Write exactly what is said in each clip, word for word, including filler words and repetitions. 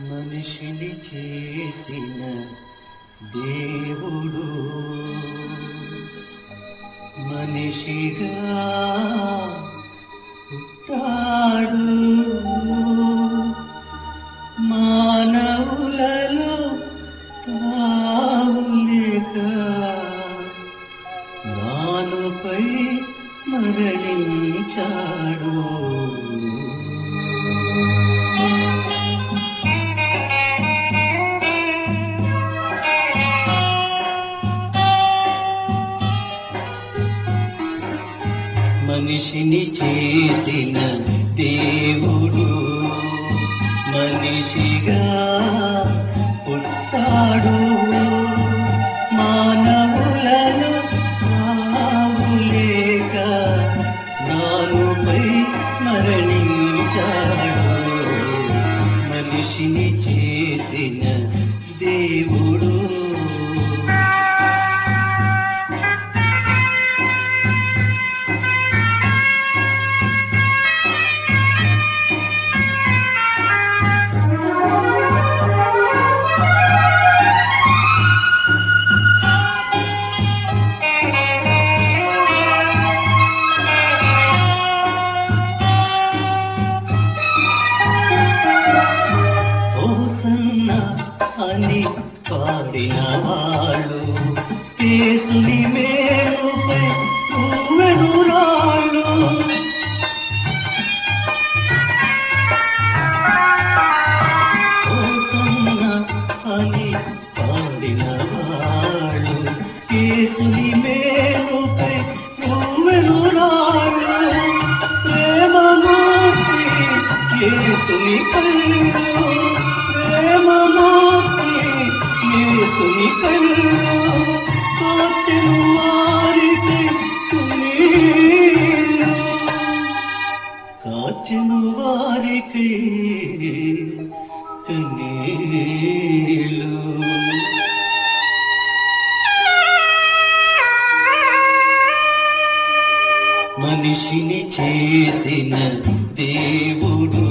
మనిషిని చేసిన దేవుడు మనిషిగా పుట్టాడు. మానవులలో తావులేక నానుపై మరణించాడు. మనిషిని చేసిన దేవుడు మనిషిగా పుట్టాడు. మానవులలో తావులేక నానుపై మరణించాడు. మనిషిని చేసిన దేవుడు అని పాడిన వాళ్ళు యేసుని మేలుపై ఊవెను రాళ్ళు. హోసన్న అని పాడిన వాళ్ళు యేసుని మేలుపై ఊవెను రాళ్ళు. ప్రేమమూర్తి యేసుని కళ్ళు, ప్రేమమూర్తి యేసుని కళ్ళు కాచెను వారికై కన్నీళ్ళు, కాచెను వారికై కన్నీళ్ళు. మనిషిని చేసిన దేవుడు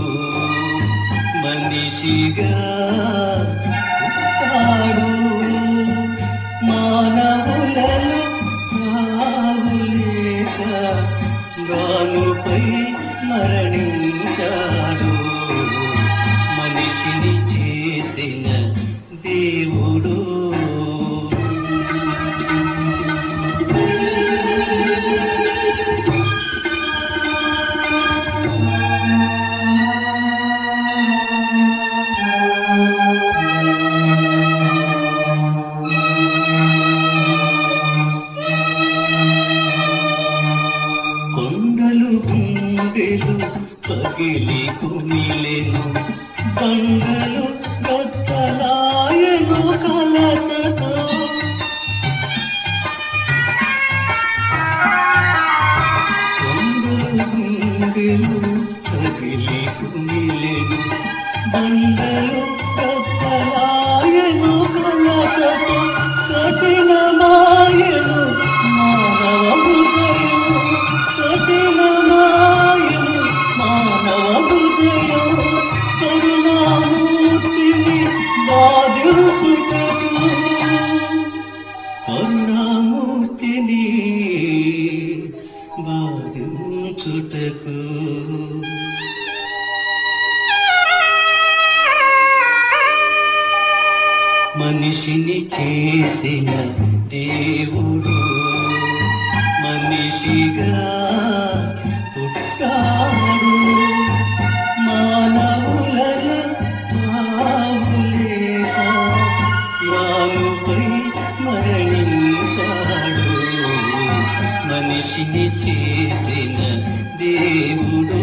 మనిషిగా పుట్టాడు. మానవులలో తావులేక గానుపై మరణించాడు. మనిషిని చేసిన దేవుడు గుండెలు పగిలి కుమిలెను, బండలు గద్దలాయను కలతతో. గుండెలు పగిలి కుమిలెను, బండలు గద్దలాయను కలతతో. కఠినమాయను మానవ హృదయం, కఠినమాయను మానవ హృదయం. కరుణామూర్తిని బాధించుటకు, కరుణామూర్తిని బాధించుటకు. మనిషిని చేసిన దేవుడు మనిషిగా పుట్టాడు. మానవులలో తావులేక నానుపై మరణించాడు. మనిషిని చేసిన దేవుడు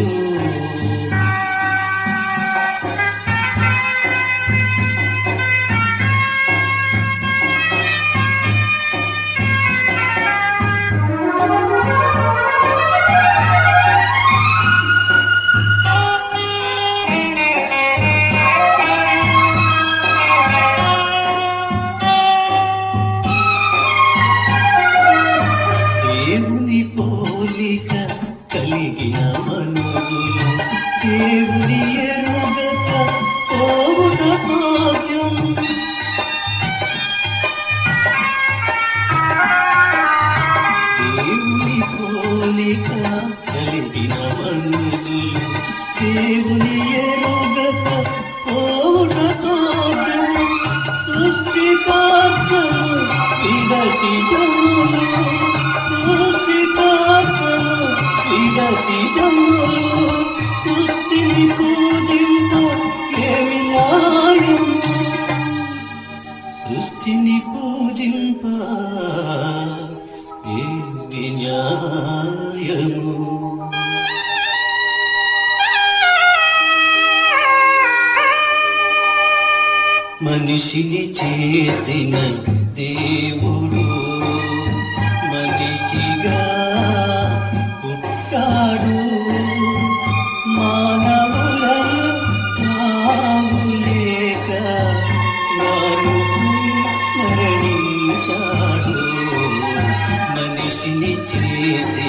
ఎరుగక పోవుటతోటం సృష్టికర్తను విడచిజములు సృష్టికర్తను విడచిజములు సృష్టిని పూజింప ఏమి న్యాయము సృష్టిని పూజింప ఏమి న్యాయము మనిషిని చేసిన దేవుడు మనిషిగా పుట్టాడు మానవులను తావులేక మానుకుని మరణించాడు మనిషిని చేసిన